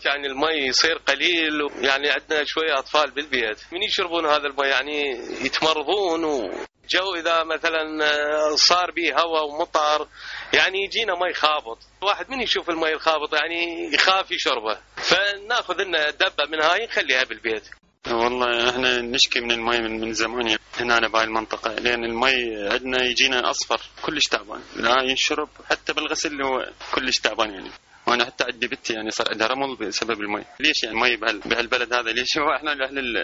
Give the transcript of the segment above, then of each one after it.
يعني المي يصير قليل، يعني عندنا شوية أطفال بالبيت من يشربون هذا المي يعني يتمرضون، جو إذا مثلا صار به هواء ومطر يعني يجينا مي خابط، واحد من يشوف المي الخابط يعني يخاف يشربه، فناخذ لنا دبة من هاي نخليها بالبيت. والله احنا نشكي من المي من زمان يعني هنا بهاي المنطقة، لأن المي عندنا يجينا أصفر كلش تعبان، لا ينشرب حتى بالغسل هو كلش تعبان يعني. وانا حتى عندي بنتي يعني صار عندها رمل بسبب المي. ليش يعني المي بهالبلد هذا ليش؟ هو احنا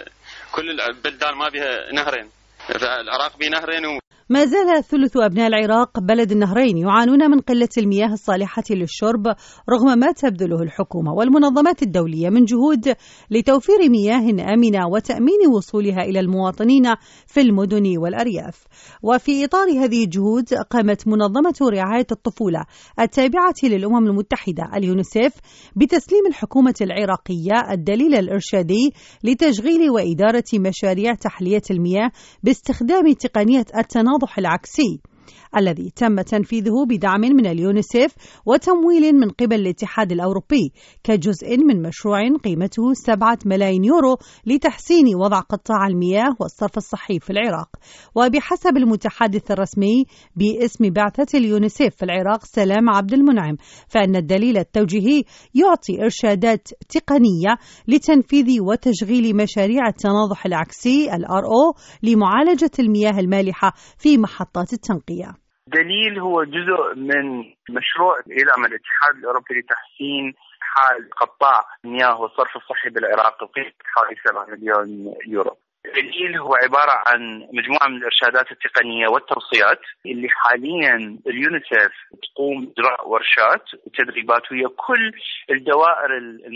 كل البلدان ما بها نهرين، العراق بيه نهرين ما زال ثلث أبناء العراق بلد النهرين يعانون من قلة المياه الصالحة للشرب رغم ما تبذله الحكومة والمنظمات الدولية من جهود لتوفير مياه آمنة وتأمين وصولها إلى المواطنين في المدن والأرياف. وفي إطار هذه الجهود قامت منظمة رعاية الطفولة التابعة للأمم المتحدة اليونيسيف بتسليم الحكومة العراقية الدليل الإرشادي لتشغيل وإدارة مشاريع تحلية المياه باستخدام تقنية التناضح العكسي الذي تم تنفيذه بدعم من اليونيسيف وتمويل من قبل الاتحاد الأوروبي كجزء من مشروع قيمته 7 ملايين يورو لتحسين وضع قطاع المياه والصرف الصحي في العراق. وبحسب المتحدث الرسمي باسم بعثة اليونيسيف في العراق سلام عبد المنعم، فإن الدليل التوجيهي يعطي إرشادات تقنية لتنفيذ وتشغيل مشاريع التناضح العكسي الRO لمعالجة المياه المالحة في محطات التنقية. دليل هو جزء من مشروع إعلام الاتحاد الأوروبي لتحسين حال قطاع المياه والصرف الصحي بالعراق بقيمة حوالي 7 مليون يورو. دليل هو عبارة عن مجموعة من الإرشادات التقنية والتوصيات اللي حاليا اليونيسيف تقوم بإجراء ورشات وتدريبات ويا كل الدوائر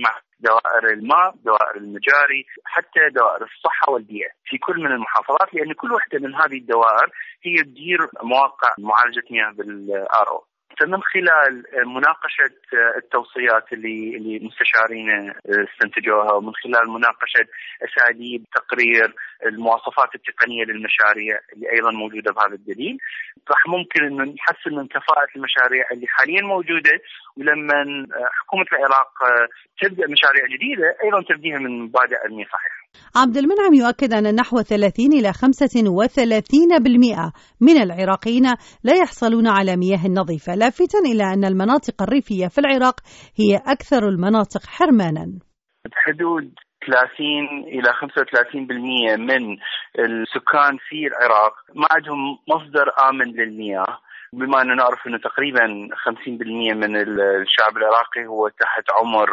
دوائر الماء، دوائر المجاري، حتى دوائر الصحة والبيئة في كل من المحافظات، لأن كل واحدة من هذه الدوائر هي تدير مواقع معالجة مياه بالRO. فمن خلال مناقشة التوصيات اللي مستشارين استنتجوها، ومن خلال مناقشة أساليب تقرير المواصفات التقنية للمشاريع اللي أيضا موجودة بهذا الدليل، راح ممكن أن نحسن من كفاءة المشاريع اللي حاليا موجودة، ولما حكومة العراق تبدأ مشاريع جديدة أيضا تبديها من مبادئ علمية صحيحة. عبد المنعم يؤكد أن نحو 30 إلى 35% من العراقيين لا يحصلون على مياه نظيفة، لافتا إلى أن المناطق الريفية في العراق هي أكثر المناطق حرمانا. بحدود 30 إلى 35% من السكان في العراق ما عندهم مصدر آمن للمياه، بما أننا نعرف أنه تقريبا 50% من الشعب العراقي هو تحت عمر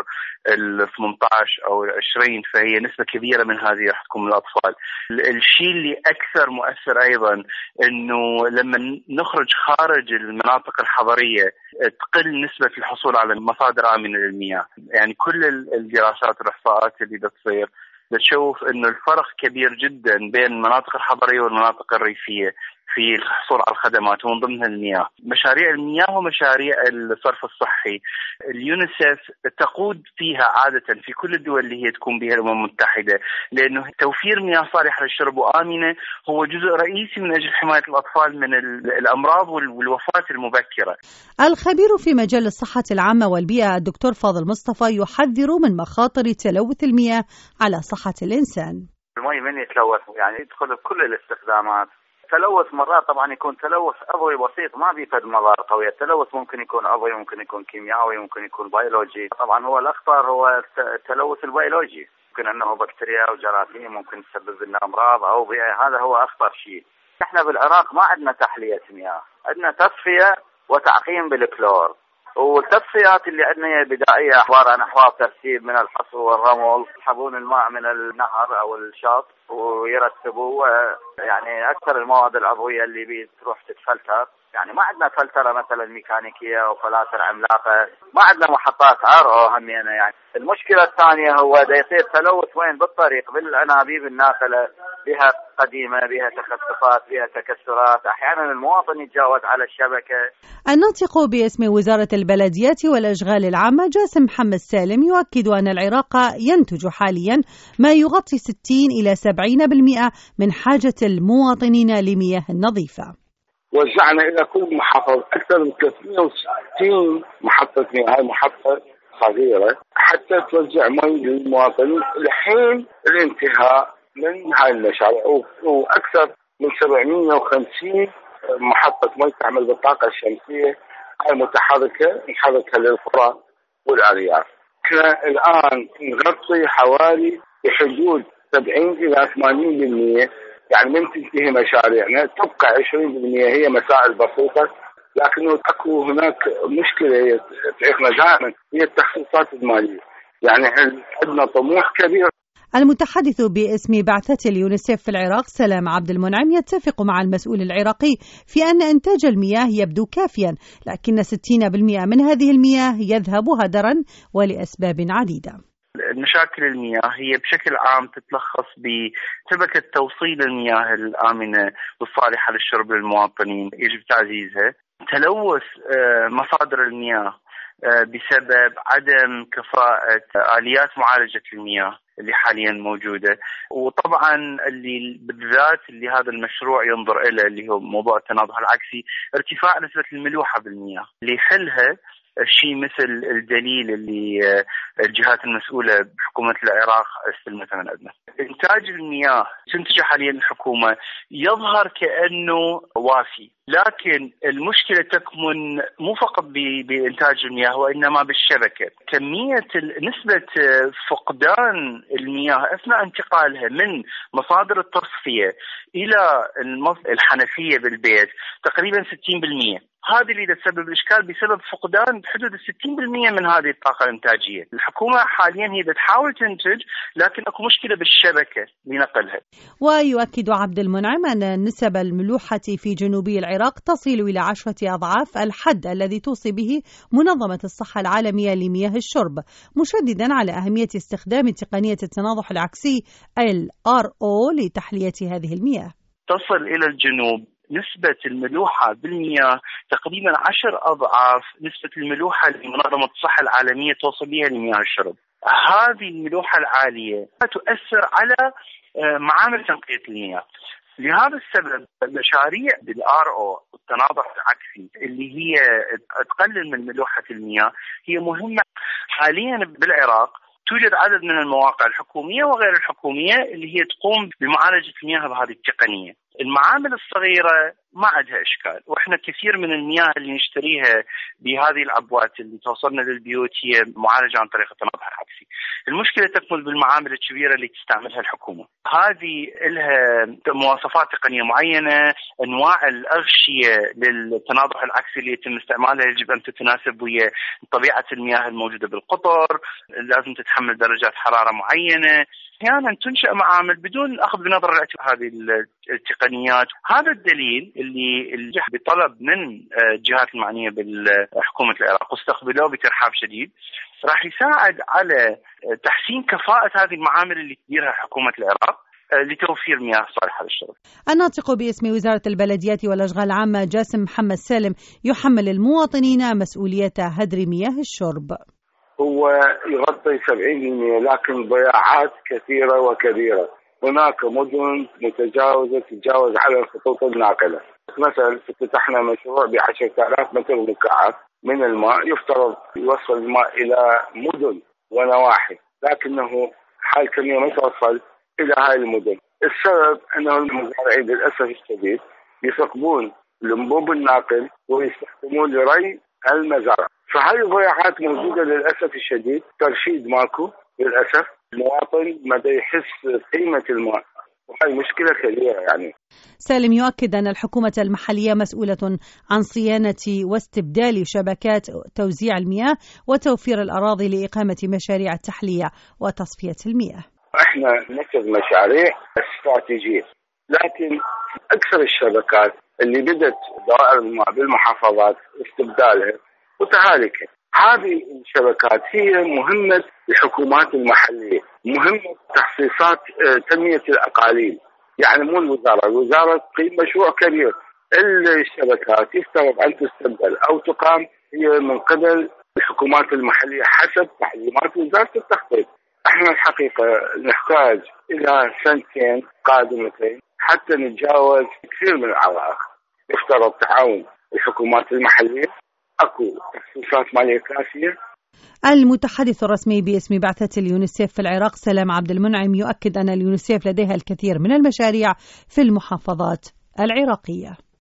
18 أو 20، فهي نسبة كبيرة من هذه راح تكون من الأطفال. الشيء اللي أكثر مؤثر أيضا أنه لما نخرج خارج المناطق الحضرية تقل نسبة الحصول على مصادر آمنة للمياه. يعني كل الدراسات والإحصاءات اللي بتصير بتشوف أنه الفرق كبير جدا بين المناطق الحضرية والمناطق الريفية في الحصول على الخدمات ومن ضمنها المياه. مشاريع المياه ومشاريع الصرف الصحي اليونيسيف تقود فيها عادة في كل الدول اللي هي تكون بها الأمم المتحدة، لأنه توفير مياه صالحة للشرب وآمنة هو جزء رئيسي من أجل حماية الأطفال من الأمراض والوفاة المبكرة. الخبير في مجال الصحة العامة والبيئة الدكتور فاضل مصطفى يحذر من مخاطر تلوث المياه على صحة الإنسان. المي من يتلوث يعني يدخل بكل الاستخدامات. تلوث مرات طبعا يكون تلوث عضوي بسيط ما بيفيد مضار قوية. التلوث ممكن يكون عضوي، ممكن يكون كيميائي، ممكن يكون بيولوجي. طبعا هو الأخطر هو التلوث البيولوجي، ممكن أنه بكتيريا وجراثيم ممكن تسبب لنا أمراض أو بيئة، هذا هو أخطر شيء. احنا بالعراق ما عندنا تحلية مياه، عندنا تصفية وتعقيم بالكلور، والتصفيات اللي عندنا بدائية عبارة عن أحواض ترسيب من الحصو والرمل، يسحبون الماء من النهر أو الشاطئ ويرتبوا يعني أكثر المواد العضوية اللي بتروح تتفلتر. يعني ما عندنا فلترة مثلا ميكانيكية أو فلاتر عملاقة، ما عندنا محطات RO همينة. يعني المشكلة الثانية هو دا يصير تلوث وين؟ بالطريق، بالأنابيب الناقلة، بها قديمة، بها تخصصات، بها تكسرات، أحيانا المواطن يتجاوز على الشبكة. الناطق باسم وزارة البلديات والأشغال العامة جاسم محمد سالم يؤكد أن العراق ينتج حاليا ما يغطي 60 إلى 70% من حاجة المواطنين لمياه نظيفة. وزعنا إلى كل محافظة أكثر من 360 محطة مياه. هاي محطة صغيرة حتى توزع مي للمواطنين لحين الانتهاء من هاي المشاريع، وأكثر من 750 محطة مي تعمل بالطاقة الشمسية المتحركة نحركها للقرى والأرياف. احنا الآن نغطي حوالي بحدود 70 إلى 80%، يعني من تنتهي مشاريعنا تبقى 20% هي مسائل بسيطة، لكنه اكو هناك مشكلة تعيقنا دائما هي التخصيصات المالية، يعني عندنا طموح كبير. المتحدث باسم بعثة اليونيسيف في العراق سلام عبد المنعم يتفق مع المسؤول العراقي في أن إنتاج المياه يبدو كافيا، لكن 60% من هذه المياه يذهب هدرا ولأسباب عديدة. مشاكل المياه هي بشكل عام تتلخص بشبكة توصيل المياه الآمنة والصالحة للشرب للمواطنين، يجب تعزيزها. تلوث مصادر المياه بسبب عدم كفاءة آليات معالجة المياه اللي حاليا موجودة، وطبعا اللي بالذات اللي هذا المشروع ينظر إليه اللي هو موضوع التناضح العكسي، ارتفاع نسبة الملوحة بالمياه اللي يحلها شيء مثل الدليل اللي الجهات المسؤولة بحكومة العراق استلمتها من عندنا. إنتاج المياه تنتج حاليا الحكومة يظهر كأنه وافي، لكن المشكلة تكمن مو فقط بإنتاج المياه وإنما بالشبكة. نسبة فقدان المياه أثناء انتقالها من مصادر التصفية إلى الحنفية بالبيت تقريبا 60%. هذه اللي تسبب الإشكال بسبب فقدان بحدود 60% من هذه الطاقة الإنتاجية. الحكومة حاليا هي تحاول تنتج، لكن اكو مشكلة بالشبكة لنقلها. ويؤكد عبد المنعم أن نسب الملوحة في جنوبي العراق تصل إلى 10 أضعاف الحد الذي توصي به منظمة الصحة العالمية لمياه الشرب، مشددا على أهمية استخدام تقنية التناضح العكسي الRO لتحلية هذه المياه. تصل إلى الجنوب نسبة الملوحة بالمياه تقريبا 10 أضعاف نسبة الملوحة اللي منظمة الصحة العالمية توصل بها لمياه الشرب. هذه الملوحة العالية تؤثر على معامل تنقية المياه. لهذا السبب مشاريع بالRO التناضح العكسي اللي هي تقلل من ملوحة المياه هي مهمة. حاليا بالعراق توجد عدد من المواقع الحكومية وغير الحكومية اللي هي تقوم بمعالجة المياه بهذه التقنية. المعامل الصغيرة ما عندها إشكال، وإحنا كثير من المياه اللي نشتريها بهذه العبوات اللي توصلنا للبيوت هي معالجة عن طريق التناضح العكسي. المشكلة تكمن بالمعامل الكبيرة اللي تستعملها الحكومة، هذه لها مواصفات تقنية معينة. أنواع الأغشية للتناضح العكسي اللي يتم استعمالها يجب أن تتناسب ويا طبيعة المياه الموجودة بالقطر، لازم تتحمل درجات حرارة معينة. أحيانا تنشأ معامل بدون الأخذ بنظر الاعتبار هذه التقنيات. هذا الدليل اللي جاء بطلب من الجهات المعنية بالحكومة العراق واستقبلوه بترحاب شديد، راح يساعد على تحسين كفاءة هذه المعامل اللي تديرها حكومة العراق لتوفير مياه صالحة للشرب. الناطق باسم وزارة البلديات والأشغال العامة جاسم محمد سالم يحمل المواطنين مسؤولية هدر مياه الشرب. هو يغطي 70%، لكن ضياعات كثيرة وكبيرة. هناك مدن متجاوزة تتجاوز على الخطوط الناقلة. مثلا فتحنا مشروع ب10,000 متر مكعب من الماء، يفترض يوصل الماء إلى مدن ونواحي، لكنه حال كمية ما توصل إلى هاي المدن. السبب أنه المزارعين للأسف الشديد يثقبون الأنبوب الناقل ويستخدمون لري المزارع، فهاي الضياعات موجودة للأسف الشديد. ترشيد ماكو للأسف، المواطن ما يحس قيمة الماء، وهي مشكلة كبيرة يعني. سالم يؤكد أن الحكومة المحلية مسؤولة عن صيانة واستبدال شبكات توزيع المياه وتوفير الأراضي لإقامة مشاريع التحلية وتصفية المياه. احنا ننفذ مشاريع استراتيجية، لكن أكثر الشبكات اللي بدت دوائر الماء بالمحافظات استبدالها وتهالكها. هذه الشبكات هي مهمة الحكومات المحلية، مهمة تخصيصات تنمية الأقاليم، يعني مو الوزارة تقيم مشروع كبير. الشبكات يفترض أن تستبدل أو تقام هي من قبل الحكومات المحلية حسب تعليمات وزارة التخطيط. احنا الحقيقة نحتاج إلى 2 قادمتين حتى نتجاوز كثير من العوائق. يفترض تعاون الحكومات المحلية، اكو تخصيصات مالية كافية، المتحدث الرسمي باسم بعثة اليونيسيف في العراق سلام عبد المنعم يؤكد أن اليونيسيف لديها الكثير من المشاريع في المحافظات العراقية.